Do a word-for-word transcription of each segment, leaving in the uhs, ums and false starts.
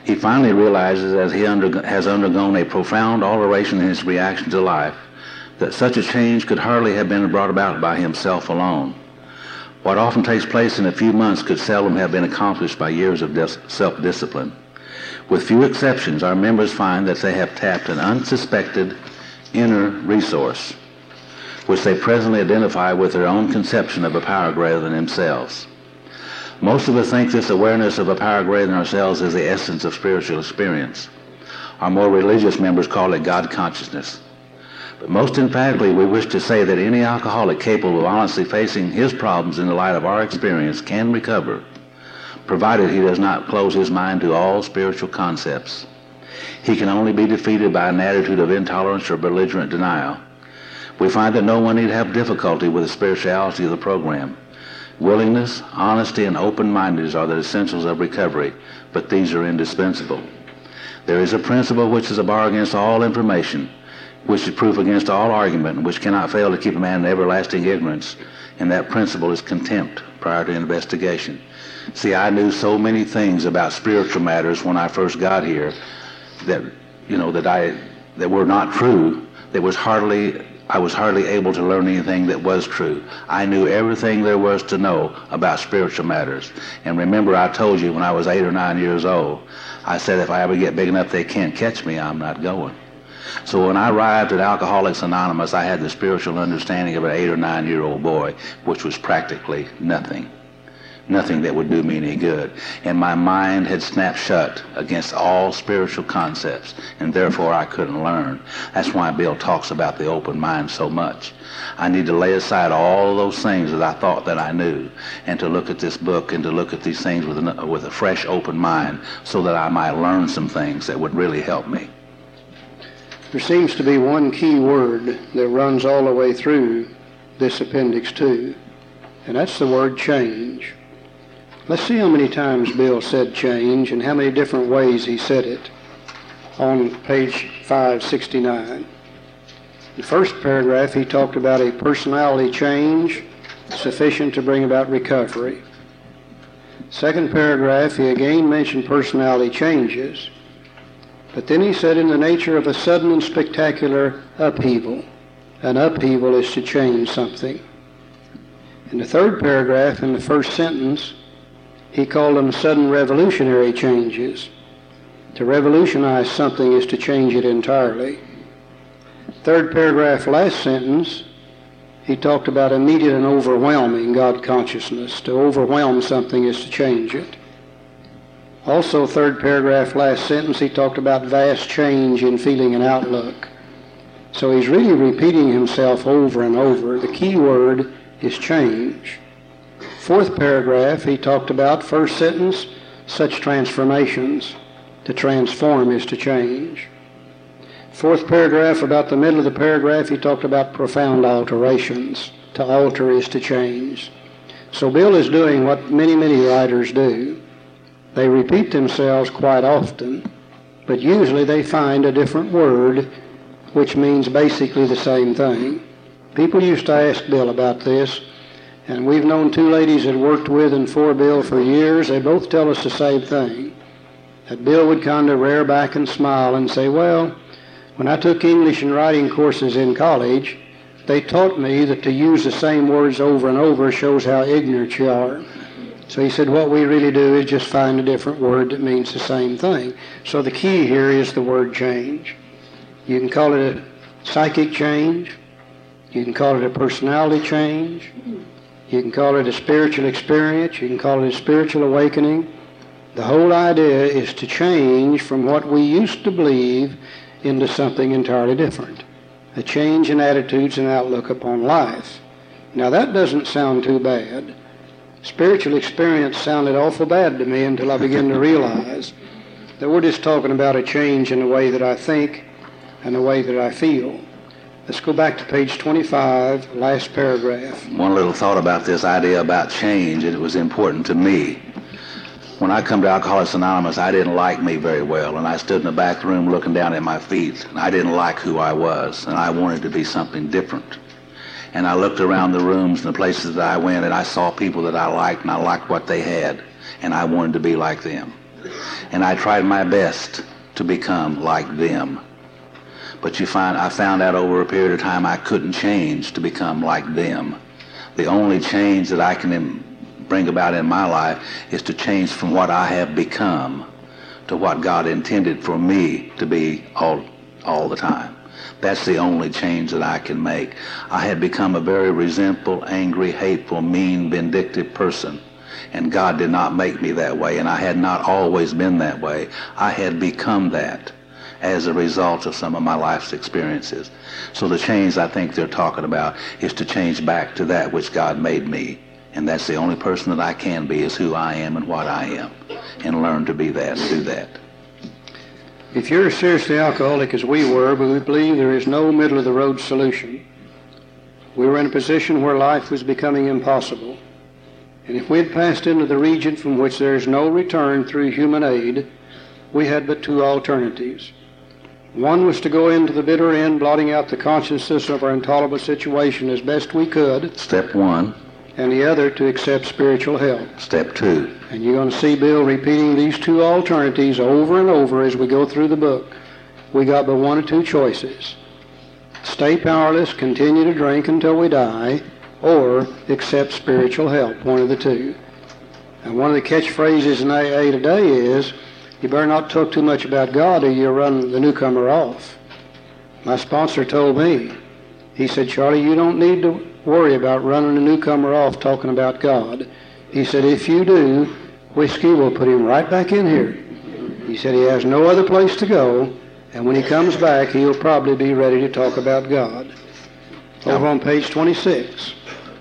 He finally realizes, as he undergo- has undergone a profound alteration in his reaction to life, that such a change could hardly have been brought about by himself alone. What often takes place in a few months could seldom have been accomplished by years of dis- self-discipline. With few exceptions, our members find that they have tapped an unsuspected inner resource, which they presently identify with their own conception of a power greater than themselves. Most of us think this awareness of a power greater than ourselves is the essence of spiritual experience. Our more religious members call it God consciousness. But most emphatically, we wish to say that any alcoholic capable of honestly facing his problems in the light of our experience can recover, provided he does not close his mind to all spiritual concepts. He can only be defeated by an attitude of intolerance or belligerent denial. We find that no one need have difficulty with the spirituality of the program. Willingness, honesty, and open-mindedness are the essentials of recovery, but these are indispensable. There is a principle which is a bar against all information, which is proof against all argument, and which cannot fail to keep a man in everlasting ignorance, and that principle is contempt prior to investigation. See, I knew so many things about spiritual matters when I first got here that, you know, that I that were not true. That was hardly I was hardly able to learn anything that was true. I knew everything there was to know about spiritual matters. And remember, I told you when I was eight or nine years old, I said if I ever get big enough they can't catch me, I'm not going. So when I arrived at Alcoholics Anonymous, I had the spiritual understanding of an eight or nine year old boy, which was practically nothing. Nothing that would do me any good. And my mind had snapped shut against all spiritual concepts, and therefore I couldn't learn. That's why Bill talks about the open mind so much. I need to lay aside all of those things that I thought that I knew, and to look at this book and to look at these things with a, with a fresh open mind, so that I might learn some things that would really help me. There seems to be one key word that runs all the way through this Appendix two, and that's the word change. Let's see how many times Bill said change and how many different ways he said it on page five sixty-nine. The first paragraph, he talked about a personality change sufficient to bring about recovery. Second paragraph, he again mentioned personality changes, but then he said in the nature of a sudden and spectacular upheaval. An upheaval is to change something. In the third paragraph, in the first sentence, he called them sudden revolutionary changes. To revolutionize something is to change it entirely. Third paragraph, last sentence, he talked about immediate and overwhelming God consciousness. To overwhelm something is to change it. Also, third paragraph, last sentence, he talked about vast change in feeling and outlook. So he's really repeating himself over and over. The key word is change. Fourth paragraph, he talked about, first sentence, such transformations. To transform is to change. Fourth paragraph, about the middle of the paragraph, he talked about profound alterations. To alter is to change. So Bill is doing what many, many writers do. They repeat themselves quite often, but usually they find a different word which means basically the same thing. People used to ask Bill about this, and we've known two ladies that worked with and for Bill for years. They both tell us the same thing, that Bill would kind of rear back and smile and say, well, when I took English and writing courses in college, they taught me that to use the same words over and over shows how ignorant you are. So he said, what we really do is just find a different word that means the same thing. So the key here is the word change. You can call it a psychic change. You can call it a personality change. You can call it a spiritual experience. You can call it a spiritual awakening. The whole idea is to change from what we used to believe into something entirely different. A change in attitudes and outlook upon life. Now that doesn't sound too bad. Spiritual experience sounded awful bad to me until I began to realize that we're just talking about a change in the way that I think and the way that I feel. Let's go back to page twenty-five, last paragraph. One little thought about this idea about change, and it was important to me. When I come to Alcoholics Anonymous, I didn't like me very well, and I stood in the back room looking down at my feet, and I didn't like who I was, and I wanted to be something different. And I looked around the rooms and the places that I went, and I saw people that I liked, and I liked what they had, and I wanted to be like them. and I tried my best to become like them. But you find, I found out over a period of time I couldn't change to become like them. The only change that I can bring about in my life is to change from what I have become to what God intended for me to be all, all the time. That's the only change that I can make. I had become a very resentful, angry, hateful, mean, vindictive person. And God did not make me that way, and I had not always been that way. I had become that as a result of some of my life's experiences. So the change I think they're talking about is to change back to that which God made me. And that's the only person that I can be, is who I am and what I am. And learn to be that and do that. If you're as seriously alcoholic as we were, but we believe there is no middle-of-the-road solution, we were in a position where life was becoming impossible. And if we had passed into the region from which there is no return through human aid, we had but two alternatives. One was to go into the bitter end, blotting out the consciousness of our intolerable situation as best we could. Step one. And the other to accept spiritual help. Step two. And you're going to see Bill repeating these two alternatives over and over as we go through the book. We got but one or two choices. Stay powerless, continue to drink until we die, or accept spiritual help, one of the two. And one of the catchphrases in A A today is, you better not talk too much about God or you'll run the newcomer off. My sponsor told me, he said, Charlie, you don't need to worry about running a newcomer off talking about God. He said, if you do, whiskey will put him right back in here. He said he has no other place to go, and when he comes back, he'll probably be ready to talk about God. Over on page twenty-six.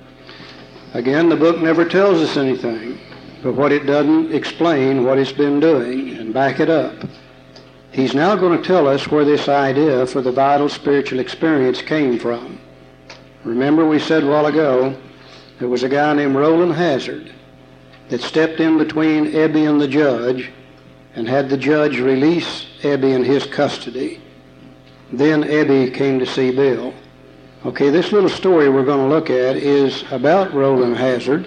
Again, the book never tells us anything, but what it doesn't explain what it's been doing and back it up. He's now going to tell us where this idea for the vital spiritual experience came from. Remember we said a while ago there was a guy named Roland Hazard that stepped in between Ebby and the judge and had the judge release Ebby in his custody. Then Ebby came to see Bill. Okay, this little story we're going to look at is about Roland Hazard,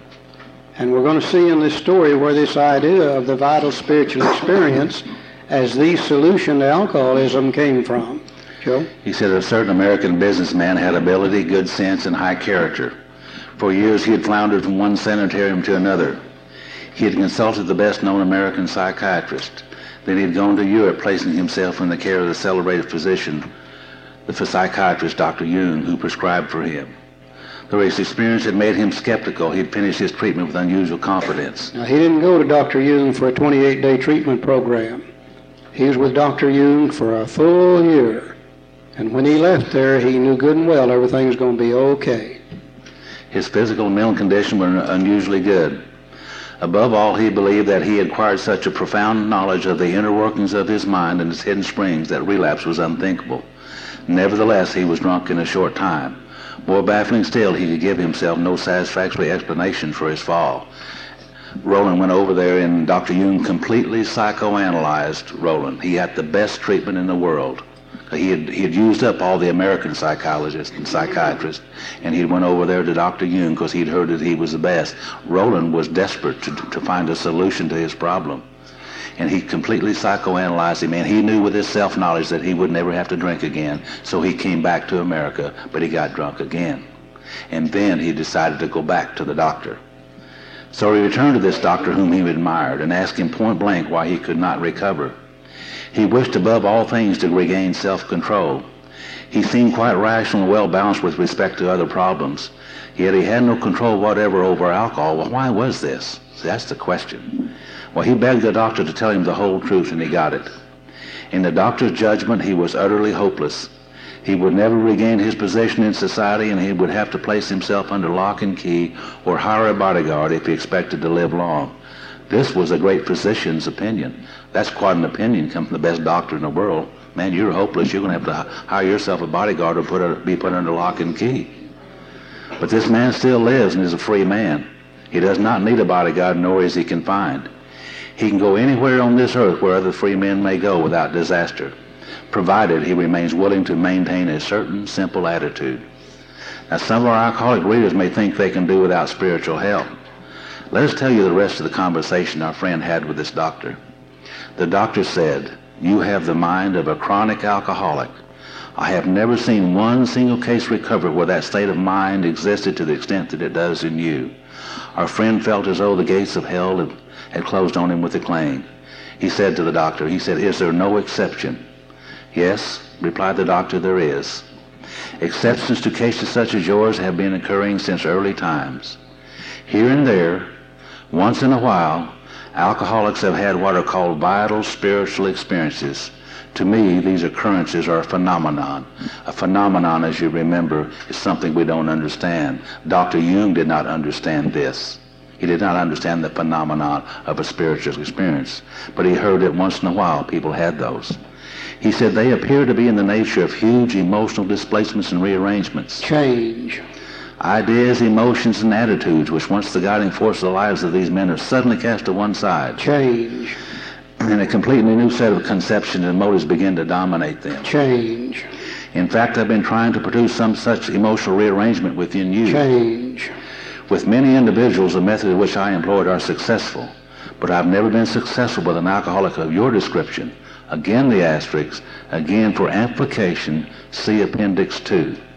and we're going to see in this story where this idea of the vital spiritual experience as the solution to alcoholism came from. Joe? He said a certain American businessman had ability, good sense, and high character. For years he had floundered from one sanitarium to another. He had consulted the best-known American psychiatrist. Then he had gone to Europe, placing himself in the care of the celebrated physician, the psychiatrist Doctor Jung, who prescribed for him. Though his experience had made him skeptical, he had finished his treatment with unusual confidence. Now, he didn't go to Doctor Jung for a twenty-eight day treatment program. He was with Doctor Jung for a full year. And when he left there, he knew good and well everything was going to be okay. His physical and mental condition were unusually good. Above all, he believed that he had acquired such a profound knowledge of the inner workings of his mind and its hidden springs that relapse was unthinkable. Nevertheless, he was drunk in a short time. More baffling still, he could give himself no satisfactory explanation for his fall. Roland went over there, and Doctor Jung completely psychoanalyzed Roland. He had the best treatment in the world. He had, he had used up all the American psychologists and psychiatrists, and he went over there to Doctor Jung because he'd heard that he was the best. Roland was desperate to, to find a solution to his problem, and he completely psychoanalyzed him, and he knew with his self-knowledge that he would never have to drink again, so he came back to America, but he got drunk again. And then he decided to go back to the doctor. So he returned to this doctor whom he admired and asked him point blank why he could not recover. He wished above all things to regain self-control. He seemed quite rational and well-balanced with respect to other problems, yet he had no control whatever over alcohol. Well, why was this? See, that's the question. Well, he begged the doctor to tell him the whole truth, and he got it. In the doctor's judgment, he was utterly hopeless. He would never regain his position in society, and he would have to place himself under lock and key or hire a bodyguard if he expected to live long. This was a great physician's opinion. That's quite an opinion come from the best doctor in the world. Man, you're hopeless. You're going to have to hire yourself a bodyguard or put a, be put under lock and key. But this man still lives and is a free man. He does not need a bodyguard, nor is he confined. He can go anywhere on this earth where other free men may go without disaster, provided he remains willing to maintain a certain simple attitude. Now, some of our alcoholic readers may think they can do without spiritual help. Let us tell you the rest of the conversation our friend had with this doctor. The doctor said, "You have the mind of a chronic alcoholic. I have never seen one single case recover where that state of mind existed to the extent that it does in you." Our friend felt as though the gates of hell had, had closed on him with a clang. He said to the doctor, he said, "Is there no exception?" "Yes," replied the doctor, "there is. Exceptions to cases such as yours have been occurring since early times. Here and there, once in a while, alcoholics have had what are called vital spiritual experiences. To me, these occurrences are a phenomenon. A phenomenon, as you remember, is something we don't understand. Doctor Jung did not understand this. He did not understand the phenomenon of a spiritual experience, but he heard that once in a while people had those. He said they appear to be in the nature of huge emotional displacements and rearrangements. Change. Ideas, emotions, and attitudes which once the guiding force of the lives of these men are suddenly cast to one side. Change. And a completely new set of conceptions and motives begin to dominate them. Change. In fact, I've been trying to produce some such emotional rearrangement within you. Change. With many individuals, the methods which I employed are successful, but I've never been successful with an alcoholic of your description. Again the asterisk, again for amplification, see Appendix two.